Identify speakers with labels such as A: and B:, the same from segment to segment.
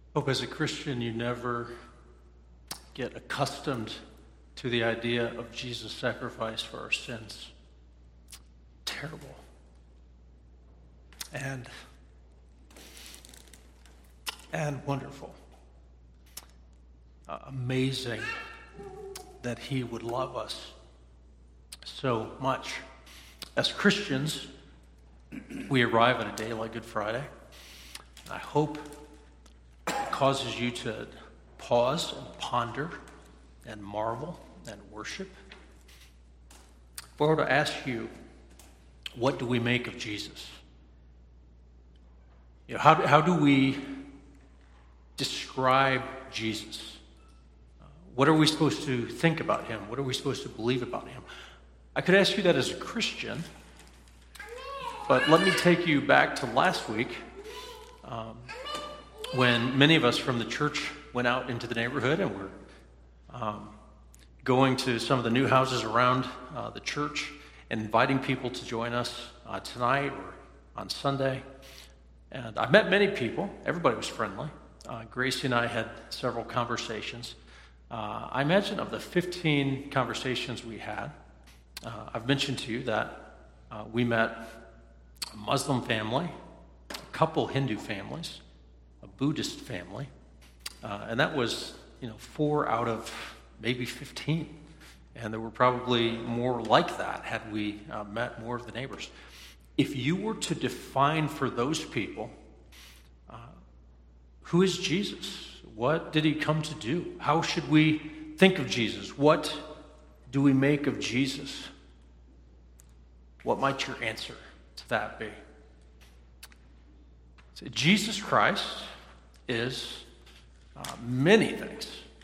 A: Hope as a Christian you never get accustomed to the idea of Jesus' sacrifice for our sins. Terrible. And wonderful. Amazing that he would love us so much. As Christians, we arrive at a day like Good Friday. I hope it causes you to pause and ponder and marvel and worship. If I were to ask you, what do we make of Jesus? How do we describe Jesus? What are we supposed to think about him? What are we supposed to believe about him? I could ask you that as a Christian, but let me take you back to last week when many of us from the church went out into the neighborhood and were going to some of the new houses around the church and inviting people to join us tonight or on Sunday. And I met many people. Everybody was friendly. Gracie and I had several conversations. I imagine of the 15 conversations we had, I've mentioned to you that we met a Muslim family, a couple Hindu families, a Buddhist family, and that was 4 out of maybe 15. And there were probably more like that had we met more of the neighbors. If you were to define for those people, who is Jesus? What did he come to do? How should we think of Jesus? What do we make of Jesus? What might your answer to that be? So Jesus Christ is many things.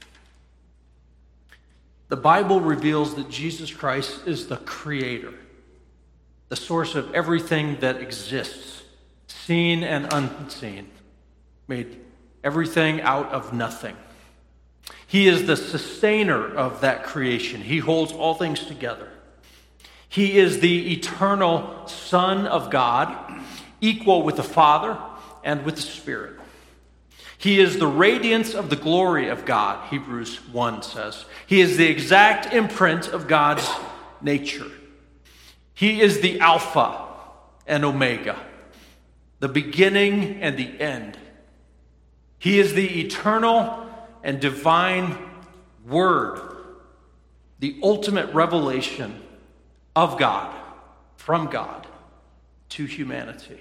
A: The Bible reveals that Jesus Christ is the creator, the source of everything that exists, seen and unseen, made everything out of nothing. He is the sustainer of that creation. He holds all things together. He is the eternal Son of God, equal with the Father and with the Spirit. He is the radiance of the glory of God, Hebrews 1 says. He is the exact imprint of God's nature. He is the Alpha and Omega, the beginning and the end. He is the eternal and divine Word, the ultimate revelation of God, from God to humanity.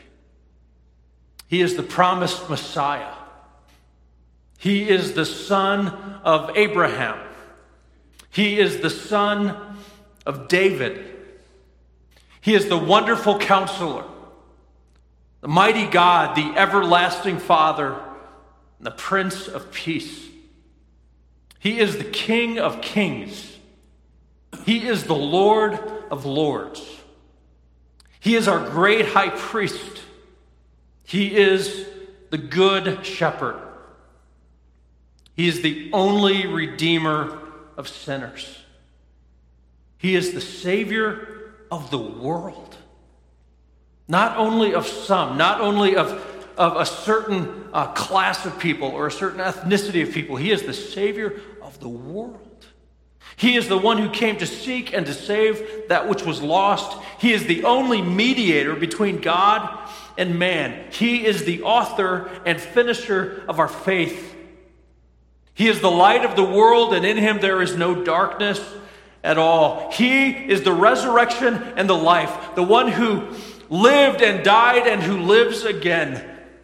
A: He is the promised Messiah. He is the son of Abraham. He is the son of David. He is the wonderful counselor, the mighty God, the everlasting Father, and the Prince of Peace. He is the King of Kings. He is the Lord of Lords. He is our great high priest. He is the good shepherd. He is the only redeemer of sinners. He is the Savior of the world. Not only of some, not only of a certain class of people or a certain ethnicity of people. He is the Savior of the world. He is the one who came to seek and to save that which was lost. He is the only mediator between God and man. He is the author and finisher of our faith. He is the light of the world, and in him there is no darkness at all. He is the resurrection and the life, the one who lived and died and who lives again.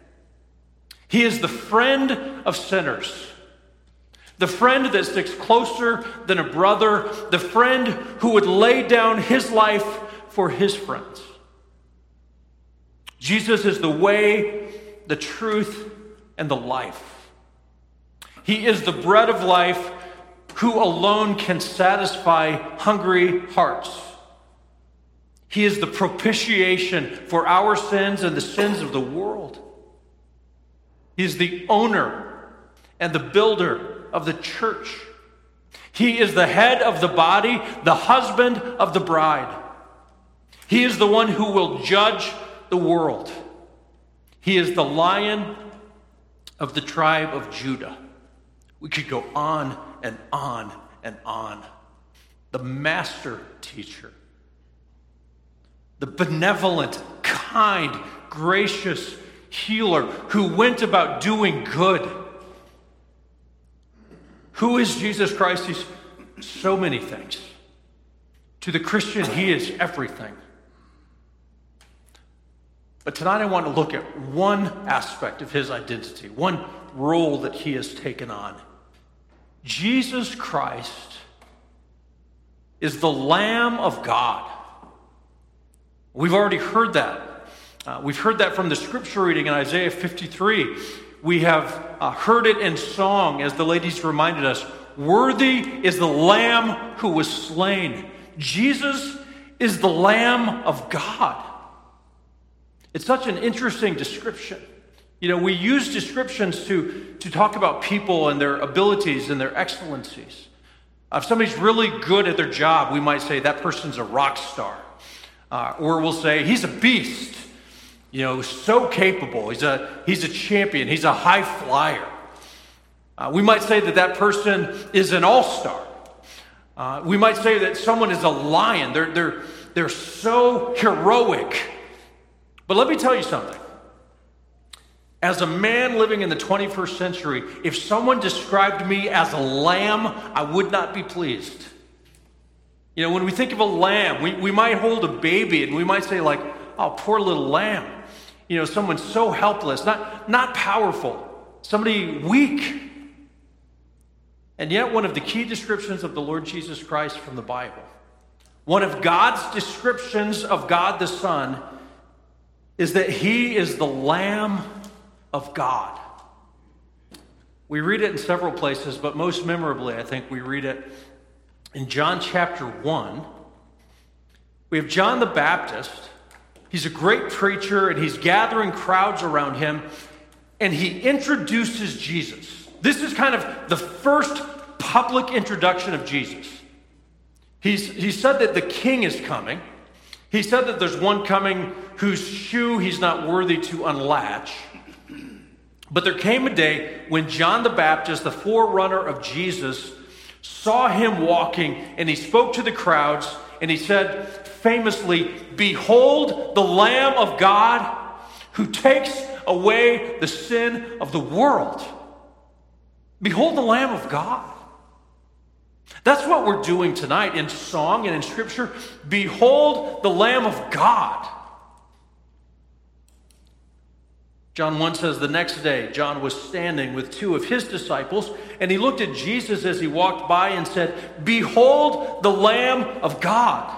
A: He is the friend of sinners, the friend that sticks closer than a brother, the friend who would lay down his life for his friends. Jesus is the way, the truth, and the life. He is the bread of life who alone can satisfy hungry hearts. He is the propitiation for our sins and the sins of the world. He is the owner and the builder of the church. He is the head of the body, the husband of the bride. He is the one who will judge the world. He is the lion of the tribe of Judah. We could go on and on and on. The master teacher, the benevolent, kind, gracious healer who went about doing good. Who is Jesus Christ? He's so many things. To the Christian, he is everything. But tonight I want to look at one aspect of his identity, one role that he has taken on. Jesus Christ is the Lamb of God. We've already heard that. We've heard that from the scripture reading in Isaiah 53. We have heard it in song as the ladies reminded us. Worthy is the Lamb who was slain. Jesus is the Lamb of God. It's such an interesting description. You know, we use descriptions to talk about people and their abilities and their excellencies. If somebody's really good at their job, we might say that person's a rock star. Or we'll say he's a beast. You know, so capable. He's a champion. He's a high flyer. We might say that person is an all-star. We might say that someone is a lion. They're so heroic. But let me tell you something. As a man living in the 21st century, if someone described me as a lamb, I would not be pleased. You know, when we think of a lamb, we might hold a baby and we might say like, oh, poor little lamb. You know, someone so helpless, not powerful, somebody weak. And yet one of the key descriptions of the Lord Jesus Christ from the Bible, one of God's descriptions of God the Son, is that he is the Lamb of God. We read it in several places, but most memorably, I think we read it in John chapter 1. We have John the Baptist. He's a great preacher, and he's gathering crowds around him, and he introduces Jesus. This is kind of the first public introduction of Jesus. He said that the king is coming. He said that there's one coming whose shoe he's not worthy to unlatch. But there came a day when John the Baptist, the forerunner of Jesus, saw him walking, and he spoke to the crowds, and he said famously, "Behold the Lamb of God who takes away the sin of the world." Behold the Lamb of God. That's what we're doing tonight in song and in Scripture. Behold the Lamb of God. John 1 says, the next day, John was standing with two of his disciples, and he looked at Jesus as he walked by and said, "Behold the Lamb of God."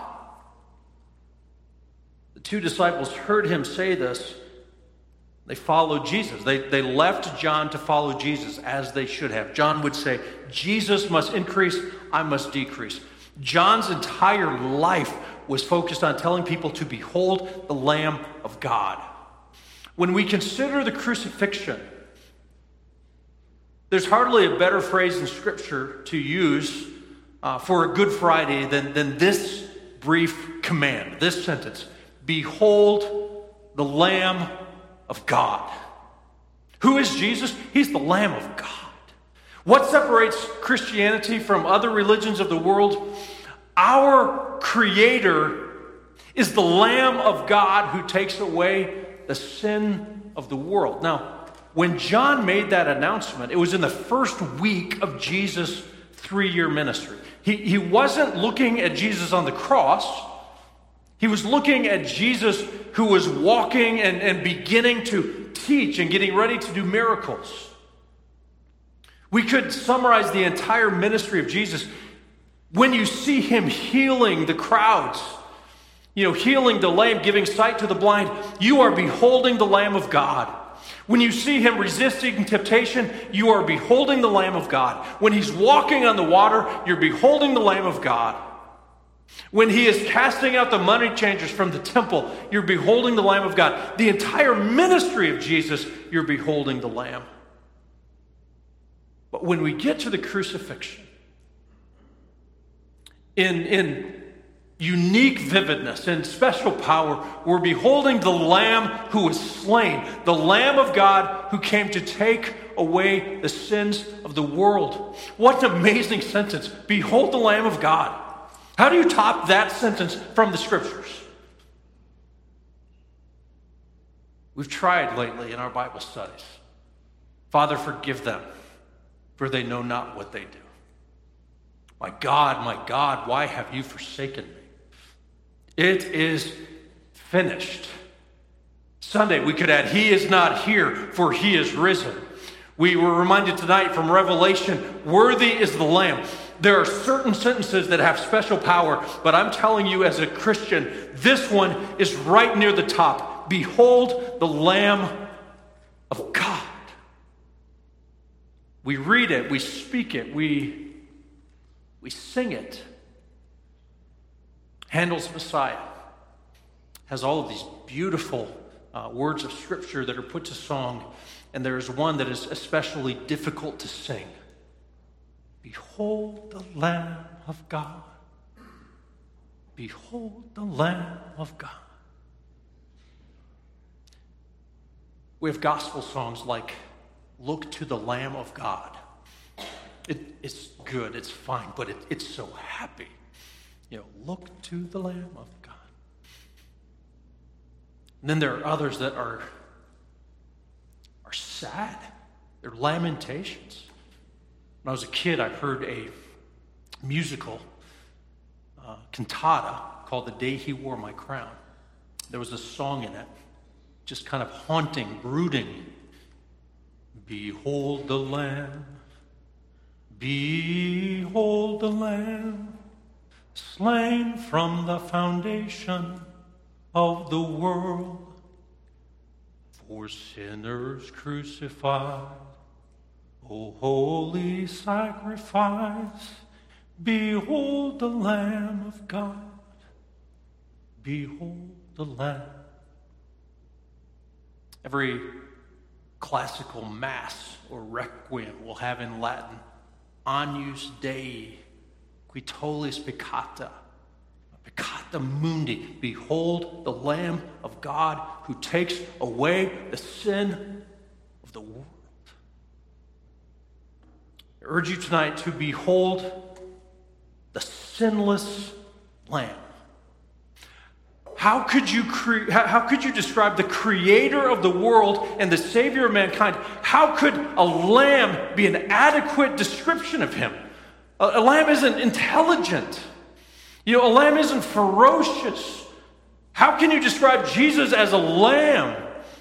A: The two disciples heard him say this. They followed Jesus. They left John to follow Jesus as they should have. John would say, Jesus must increase, I must decrease. John's entire life was focused on telling people to behold the Lamb of God. When we consider the crucifixion, there's hardly a better phrase in Scripture to use for a Good Friday than this brief command, this sentence. Behold the Lamb of God. Who is Jesus? He's the Lamb of God. What separates Christianity from other religions of the world? Our Creator is the Lamb of God who takes away the sin of the world. Now, when John made that announcement, it was in the first week of Jesus' 3-year ministry. He wasn't looking at Jesus on the cross. He was looking at Jesus who was walking and beginning to teach and getting ready to do miracles. We could summarize the entire ministry of Jesus when you see him healing the crowds, healing the lame, giving sight to the blind. You are beholding the Lamb of God. When you see him resisting temptation, you are beholding the Lamb of God. When he's walking on the water, you're beholding the Lamb of God. When he is casting out the money changers from the temple, you're beholding the Lamb of God. The entire ministry of Jesus, you're beholding the Lamb. But when we get to the crucifixion, in unique vividness and special power, we're beholding the Lamb who was slain, the Lamb of God who came to take away the sins of the world. What an amazing sentence. Behold the Lamb of God. How do you top that sentence from the Scriptures? We've tried lately in our Bible studies. Father, forgive them, for they know not what they do. My God, why have you forsaken me? It is finished. Sunday, we could add, He is not here, for He is risen. We were reminded tonight from Revelation, worthy is the Lamb. There are certain sentences that have special power, but I'm telling you as a Christian, this one is right near the top. Behold the Lamb of God. We read it, we speak it, we sing it. Handel's Messiah has all of these beautiful words of Scripture that are put to song, and there is one that is especially difficult to sing. Behold the Lamb of God. Behold the Lamb of God. We have gospel songs like Look to the Lamb of God. It's good, it's fine, but it's so happy. Look to the Lamb of God. And then there are others that are sad. They're lamentations. When I was a kid, I heard a musical cantata called The Day He Wore My Crown. There was a song in it, just kind of haunting, brooding. Behold the Lamb, behold the Lamb, slain from the foundation of the world, for sinners crucified. O holy sacrifice, behold the Lamb of God, behold the Lamb. Every classical mass or requiem will have in Latin, Agnus Dei, qui tollis peccata, peccata mundi, behold the Lamb of God who takes away the sin of the world. I urge you tonight to behold the sinless Lamb. How could you describe the creator of the world and the savior of mankind? How could a lamb be an adequate description of him? A lamb isn't intelligent. A lamb isn't ferocious. How can you describe Jesus as a lamb?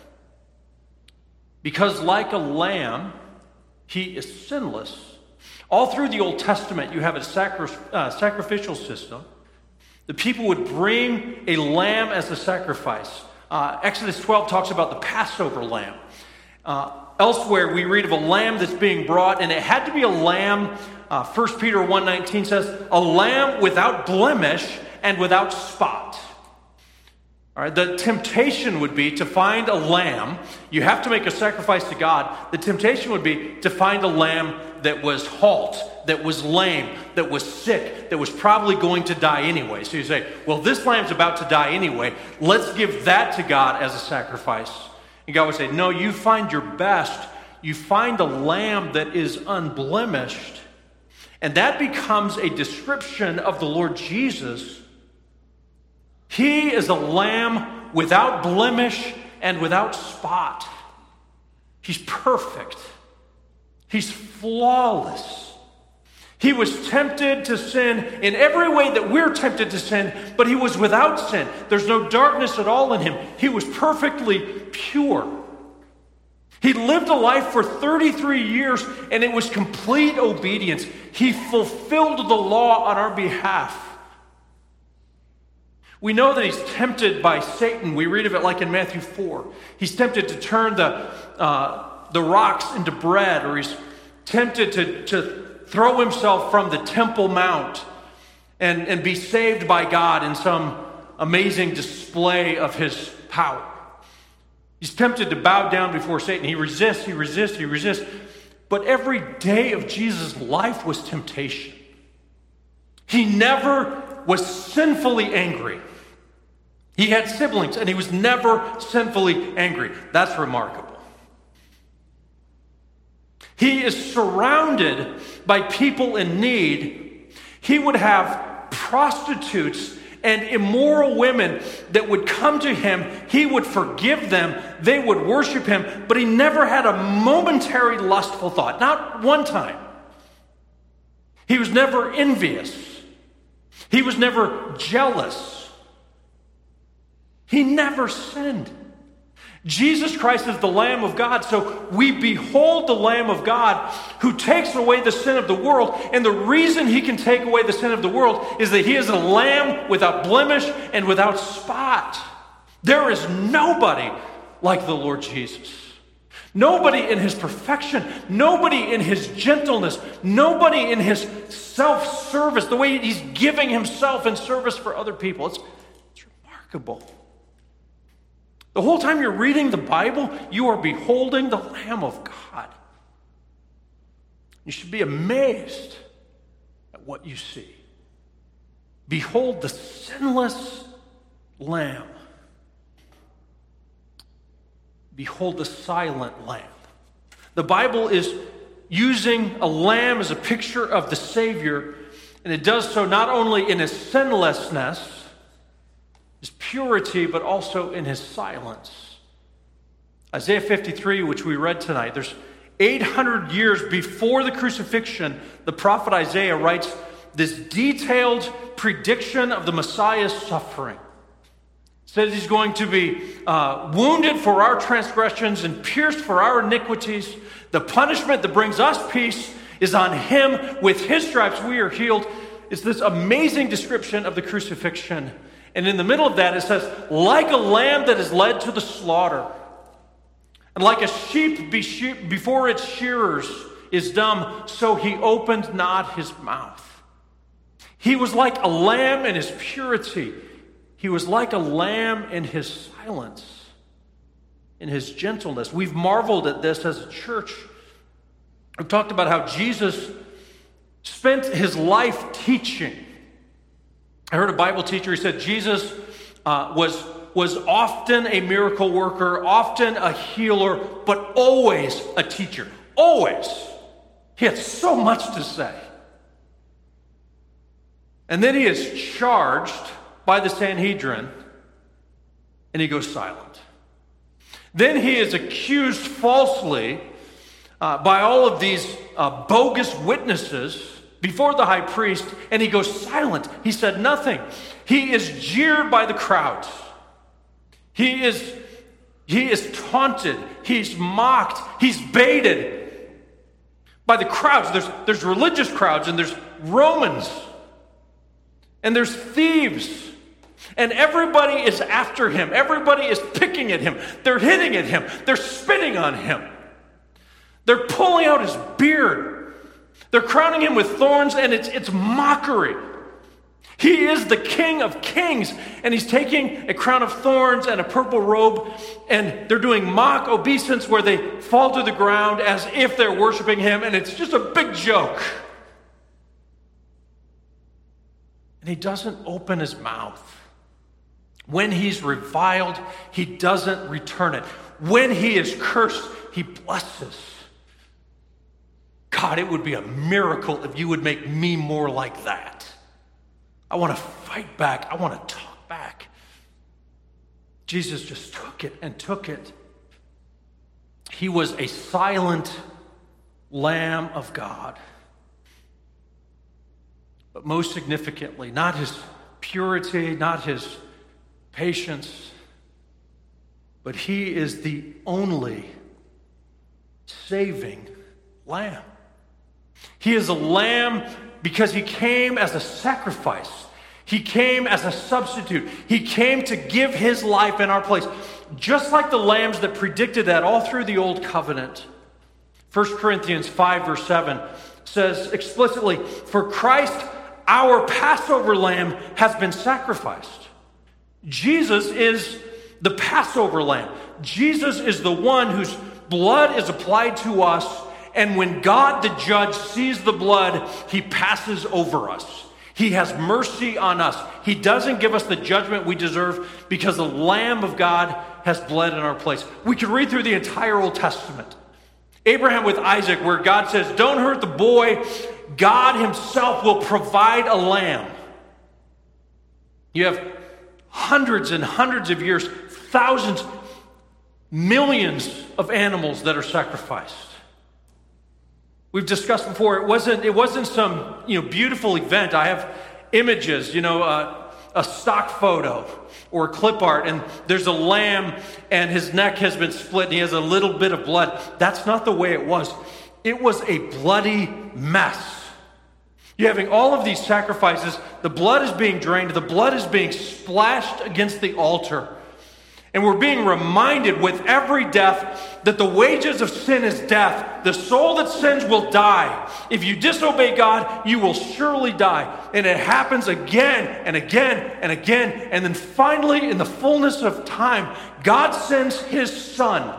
A: Because like a lamb, he is sinless. All through the Old Testament, you have a sacrificial system. The people would bring a lamb as a sacrifice. Exodus 12 talks about the Passover lamb. Elsewhere, we read of a lamb that's being brought, and it had to be a lamb. 1 Peter 1:19 says, a lamb without blemish and without spot. All right, the temptation would be to find a lamb. You have to make a sacrifice to God. The temptation would be to find a lamb that was halt, that was lame, that was sick, that was probably going to die anyway. So you say, well, this lamb's about to die anyway. Let's give that to God as a sacrifice. And God would say, no, you find your best. You find a lamb that is unblemished. And that becomes a description of the Lord Jesus. He is a lamb without blemish and without spot. He's perfect. He's flawless. He was tempted to sin in every way that we're tempted to sin, but he was without sin. There's no darkness at all in him. He was perfectly pure. He lived a life for 33 years, and it was complete obedience. He fulfilled the law on our behalf. We know that he's tempted by Satan. We read of it like in Matthew 4. He's tempted to turn the rocks into bread, or he's tempted to throw himself from the Temple Mount and be saved by God in some amazing display of his power. He's tempted to bow down before Satan. He resists. But every day of Jesus' life was temptation. He never was sinfully angry. He had siblings, and he was never sinfully angry. That's remarkable. He is surrounded by people in need. He would have prostitutes and immoral women that would come to him. He would forgive them. They would worship him. But he never had a momentary lustful thought. Not one time. He was never envious. He was never jealous. He never sinned. Jesus Christ is the Lamb of God, so we behold the Lamb of God who takes away the sin of the world. And the reason he can take away the sin of the world is that he is a lamb without blemish and without spot. There is nobody like the Lord Jesus. Nobody in his perfection, nobody in his gentleness, nobody in his self-service, the way he's giving himself in service for other people. It's remarkable. The whole time you're reading the Bible, you are beholding the Lamb of God. You should be amazed at what you see. Behold the sinless Lamb. Behold the silent Lamb. The Bible is using a lamb as a picture of the Savior, and it does so not only in his sinlessness, his purity, but also in his silence. Isaiah 53, which we read tonight, there's 800 years before the crucifixion, the prophet Isaiah writes this detailed prediction of the Messiah's suffering. It says he's going to be wounded for our transgressions and pierced for our iniquities. The punishment that brings us peace is on him. With his stripes we are healed. It's this amazing description of the crucifixion. And in the middle of that, it says, like a lamb that is led to the slaughter, and like a sheep before its shearers is dumb, so he opened not his mouth. He was like a lamb in his purity. He was like a lamb in his silence, in his gentleness. We've marveled at this as a church. We've talked about how Jesus spent his life teaching. I heard a Bible teacher, he said Jesus was often a miracle worker, often a healer, but always a teacher. Always. He had so much to say. And then he is charged by the Sanhedrin, and he goes silent. Then he is accused falsely by all of these bogus witnesses before the high priest, and he goes silent. He said nothing. He is jeered by the crowds. He is taunted. He's mocked. He's baited by the crowds. There's religious crowds, and there's Romans, and there's thieves, and everybody is after him. Everybody is picking at him. They're hitting at him. They're spitting on him. They're pulling out his beard. They're crowning him with thorns, and it's mockery. He is the King of Kings, and he's taking a crown of thorns and a purple robe, and they're doing mock obeisance where they fall to the ground as if they're worshiping him, and it's just a big joke. And he doesn't open his mouth. When he's reviled, he doesn't return it. When he is cursed, he blesses. God, it would be a miracle if you would make me more like that. I want to fight back. I want to talk back. Jesus just took it and took it. He was a silent Lamb of God. But most significantly, not his purity, not his patience, but he is the only saving Lamb. He is a lamb because he came as a sacrifice. He came as a substitute. He came to give his life in our place. Just like the lambs that predicted that all through the Old Covenant. 1 Corinthians 5 verse 7 says explicitly, for Christ, our Passover lamb, has been sacrificed. Jesus is the Passover lamb. Jesus is the one whose blood is applied to us. And when God the judge sees the blood, he passes over us. He has mercy on us. He doesn't give us the judgment we deserve because the Lamb of God has bled in our place. We could read through the entire Old Testament. Abraham with Isaac, where God says, don't hurt the boy. God himself will provide a lamb. You have hundreds and hundreds of years, thousands, millions of animals that are sacrificed. We've discussed before, it wasn't some beautiful event. I have images, a stock photo or clip art, and there's a lamb and his neck has been split and he has a little bit of blood. That's not the way it was. It was a bloody mess. You're having all of these sacrifices. The blood is being drained. The blood is being splashed against the altar. And we're being reminded with every death that the wages of sin is death. The soul that sins will die. If you disobey God, you will surely die. And it happens again and again and again. And then finally, in the fullness of time, God sends his Son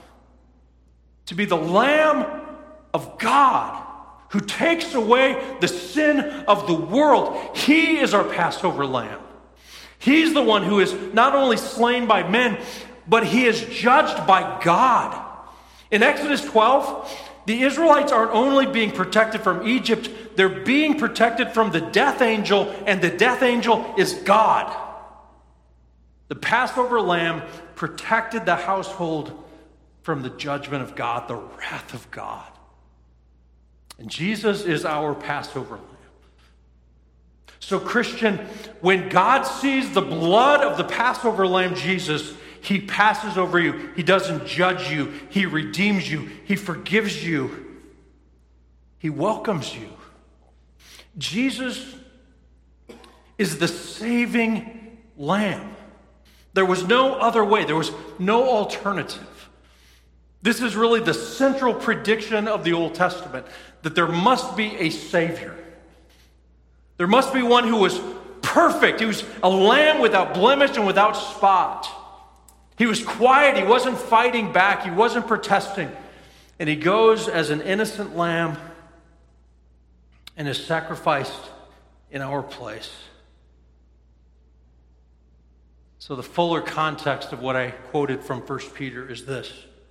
A: to be the Lamb of God who takes away the sin of the world. He is our Passover lamb. He's the one who is not only slain by men, but he is judged by God. In Exodus 12, the Israelites aren't only being protected from Egypt, they're being protected from the death angel, and the death angel is God. The Passover lamb protected the household from the judgment of God, the wrath of God. And Jesus is our Passover lamb. So, Christian, when God sees the blood of the Passover lamb, Jesus, he passes over you. He doesn't judge you. He redeems you. He forgives you. He welcomes you. Jesus is the saving lamb. There was no other way. There was no alternative. This is really the central prediction of the Old Testament, that there must be a Savior. There must be one who was perfect. He was a lamb without blemish and without spot. He was quiet. He wasn't fighting back. He wasn't protesting. And he goes as an innocent lamb and is sacrificed in our place. So the fuller context of what I quoted from 1 Peter is this.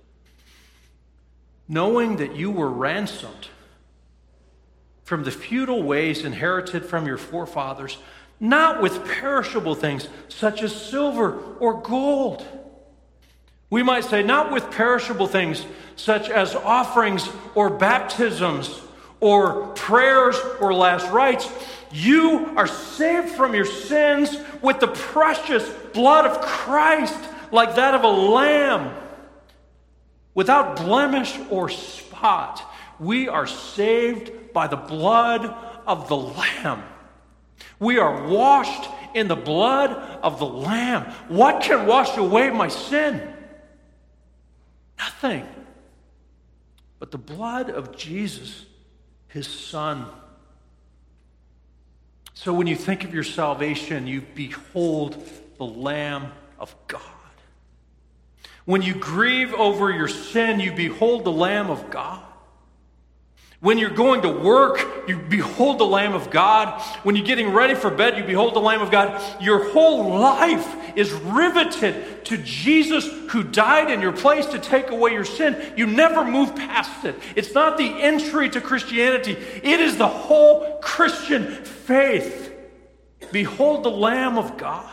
A: Knowing that you were ransomed from the futile ways inherited from your forefathers, not with perishable things such as silver or gold. We might say not with perishable things such as offerings or baptisms or prayers or last rites. You are saved from your sins with the precious blood of Christ, like that of a lamb, without blemish or spot. We are saved by the blood of the Lamb. We are washed in the blood of the Lamb. What can wash away my sin? Nothing. But the blood of Jesus, his Son. So when you think of your salvation, you behold the Lamb of God. When you grieve over your sin, you behold the Lamb of God. When you're going to work, you behold the Lamb of God. When you're getting ready for bed, you behold the Lamb of God. Your whole life is riveted to Jesus who died in your place to take away your sin. You never move past it. It's not the entry to Christianity. It is the whole Christian faith. Behold the Lamb of God.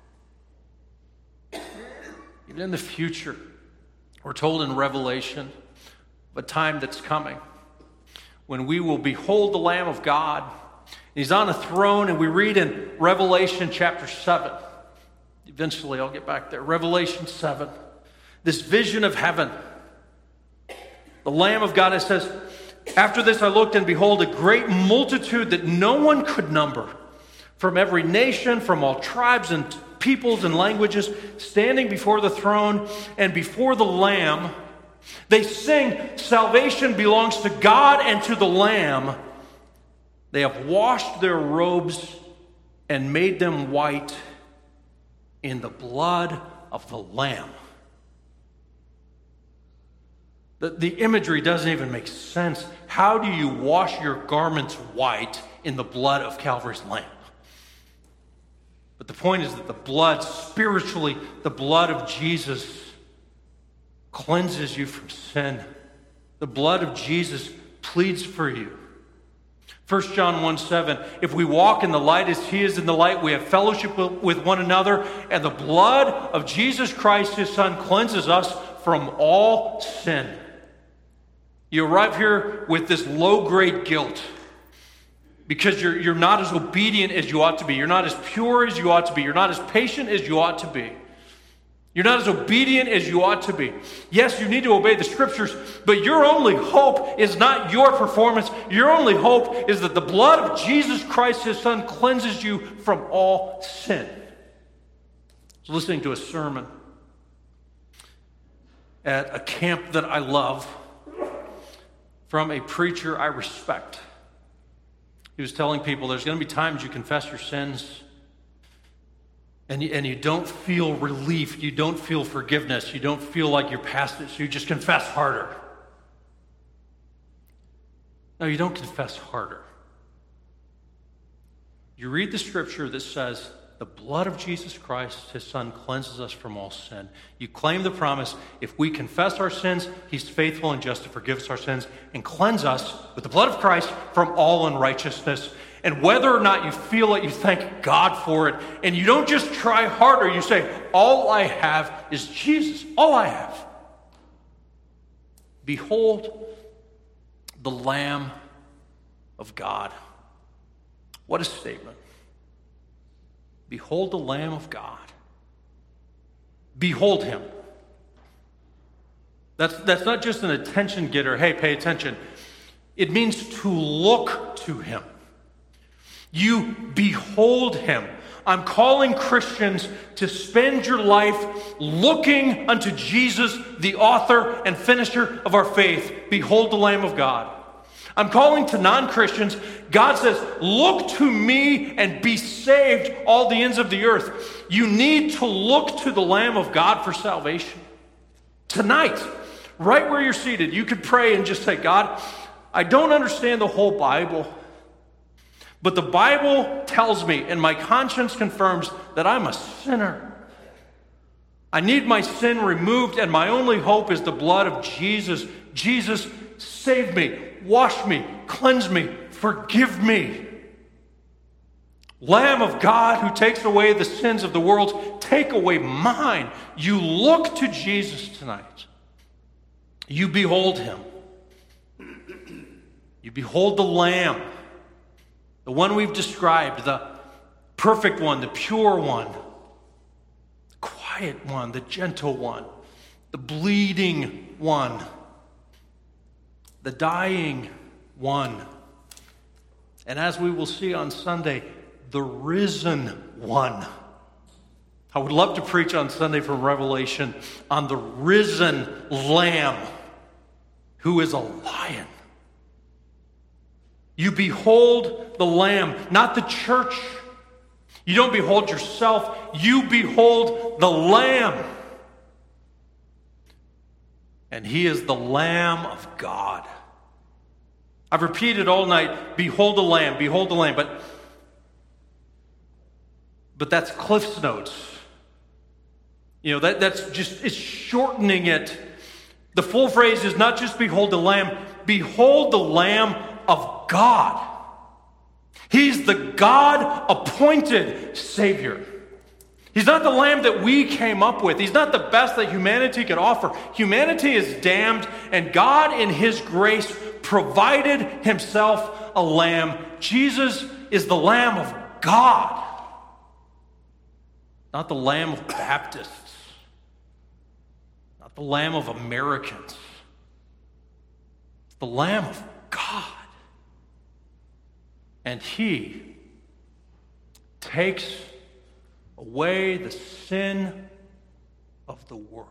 A: Even in the future, we're told in Revelation of a time that's coming when we will behold the Lamb of God. He's on a throne, and we read in Revelation chapter 7. Eventually, I'll get back there. Revelation 7. This vision of heaven. The Lamb of God, it says, after this I looked, and behold, a great multitude that no one could number, from every nation, from all tribes and peoples and languages, standing before the throne and before the Lamb. They sing, salvation belongs to God and to the Lamb. They have washed their robes and made them white in the blood of the Lamb. The imagery doesn't even make sense. How do you wash your garments white in the blood of Calvary's Lamb? But the point is that the blood, spiritually, the blood of Jesus cleanses you from sin. The blood of Jesus pleads for you. 1 John 1:7, if we walk in the light as he is in the light, we have fellowship with one another, and the blood of Jesus Christ, his Son, cleanses us from all sin. You arrive here with this low-grade guilt because you're not as obedient as you ought to be. You're not as pure as you ought to be. You're not as patient as you ought to be. You're not as obedient as you ought to be. Yes, you need to obey the Scriptures, but your only hope is not your performance. Your only hope is that the blood of Jesus Christ, his Son, cleanses you from all sin. I was listening to a sermon at a camp that I love from a preacher I respect. He was telling people there's going to be times you confess your sins and you don't feel relief, you don't feel forgiveness, you don't feel like you're past it, so you just confess harder. No, you don't confess harder. You read the scripture that says, the blood of Jesus Christ, his Son, cleanses us from all sin. You claim the promise, if we confess our sins, he's faithful and just to forgive us our sins and cleanse us with the blood of Christ from all unrighteousness. And whether or not you feel it, you thank God for it. And you don't just try harder. You say, all I have is Jesus. All I have. Behold the Lamb of God. What a statement. Behold the Lamb of God. Behold him. That's not just an attention getter. Hey, pay attention. It means to look to him. You behold him. I'm calling Christians to spend your life looking unto Jesus, the author and finisher of our faith. Behold the Lamb of God. I'm calling to non-Christians. God says, look to me and be saved, all the ends of the earth. You need to look to the Lamb of God for salvation. Tonight, right where you're seated, you could pray and just say, God, I don't understand the whole Bible, but the Bible tells me, and my conscience confirms, that I'm a sinner. I need my sin removed, and my only hope is the blood of Jesus. Jesus, save me, wash me, cleanse me, forgive me. Lamb of God who takes away the sins of the world, take away mine. You look to Jesus tonight. You behold him. You behold the Lamb. The one we've described, the perfect one, the pure one, the quiet one, the gentle one, the bleeding one, the dying one, and as we will see on Sunday, the risen one. I would love to preach on Sunday from Revelation on the risen Lamb who is a lion. You behold the Lamb, not the church. You don't behold yourself. You behold the Lamb. And he is the Lamb of God. I've repeated all night, behold the Lamb, behold the Lamb. But that's Cliff's Notes. You know, that's just, it's shortening it. The full phrase is not just behold the Lamb, behold the Lamb of God. He's the God-appointed Savior. He's not the Lamb that we came up with. He's not the best that humanity could offer. Humanity is damned, and God in his grace provided himself a Lamb. Jesus is the Lamb of God, not the Lamb of Baptists, not the Lamb of Americans. It's the Lamb of God. And he takes away the sin of the world.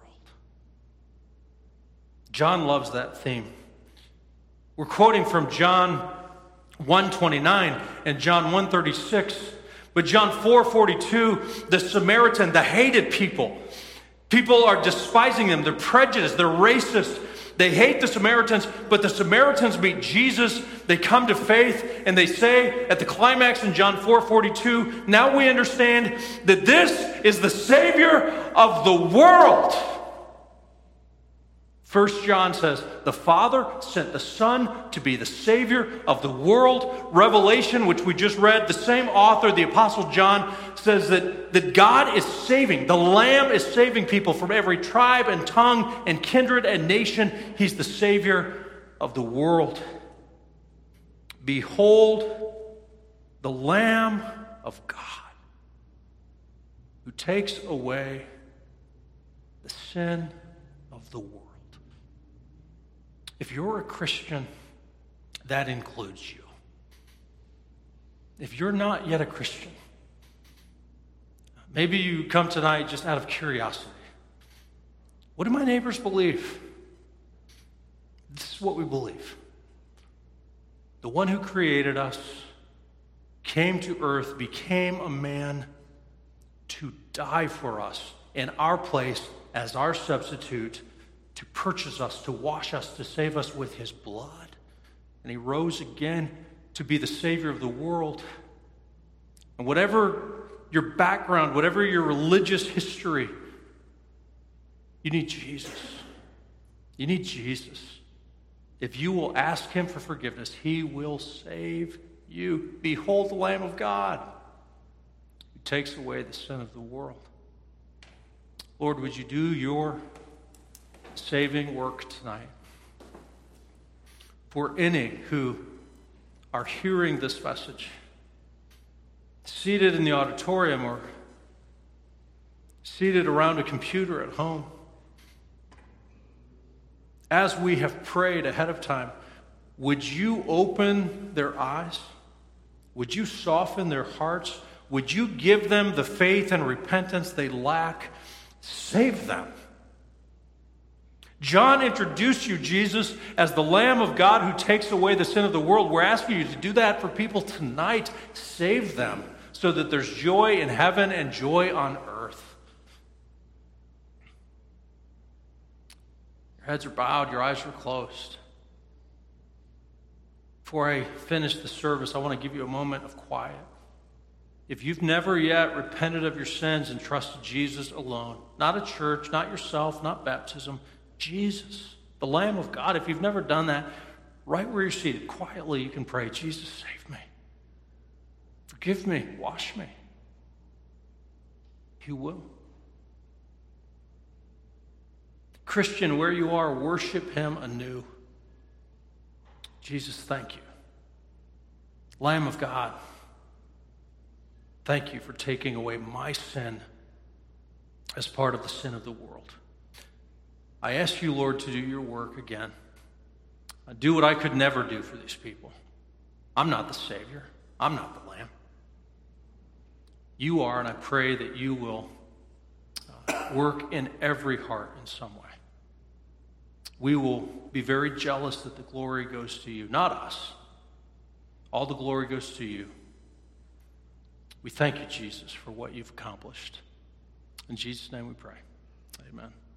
A: John loves that theme. We're quoting from John 1:29 and John 1:36. But John 4:42, the Samaritan, the hated people are despising them. They're prejudiced. They're racist. They hate the Samaritans, but the Samaritans meet Jesus. They come to faith, and they say at the climax in John 4:42, now we understand that this is the Savior of the world. 1 John says, the Father sent the Son to be the Savior of the world. Revelation, which we just read, the same author, the Apostle John, says that God is saving. The Lamb is saving people from every tribe and tongue and kindred and nation. He's the Savior of the world. Behold, the Lamb of God, who takes away the sin of the world. If you're a Christian, that includes you. If you're not yet a Christian, maybe you come tonight just out of curiosity. What do my neighbors believe? This is what we believe. The one who created us came to earth, became a man to die for us in our place as our substitute, to purchase us, to wash us, to save us with his blood. And he rose again to be the Savior of the world. And whatever your background, whatever your religious history, you need Jesus. You need Jesus. If you will ask him for forgiveness, he will save you. Behold the Lamb of God who takes away the sin of the world. Lord, would you do your saving work tonight? For any who are hearing this message, seated in the auditorium or seated around a computer at home, as we have prayed ahead of time, would you open their eyes? Would you soften their hearts? Would you give them the faith and repentance they lack? Save them. John introduced you, Jesus, as the Lamb of God who takes away the sin of the world. We're asking you to do that for people tonight. Save them so that there's joy in heaven and joy on earth. Your heads are bowed, your eyes are closed. Before I finish the service, I want to give you a moment of quiet. If you've never yet repented of your sins and trusted Jesus alone, not a church, not yourself, not baptism, Jesus, the Lamb of God, if you've never done that, right where you're seated, quietly you can pray, Jesus, save me. Forgive me, wash me. He will. Christian, where you are, worship him anew. Jesus, thank you. Lamb of God, thank you for taking away my sin as part of the sin of the world. I ask you, Lord, to do your work again. Do what I could never do for these people. I'm not the Savior. I'm not the Lamb. You are, and I pray that you will work in every heart in some way. We will be very jealous that the glory goes to you, not us. All the glory goes to you. We thank you, Jesus, for what you've accomplished. In Jesus' name we pray. Amen.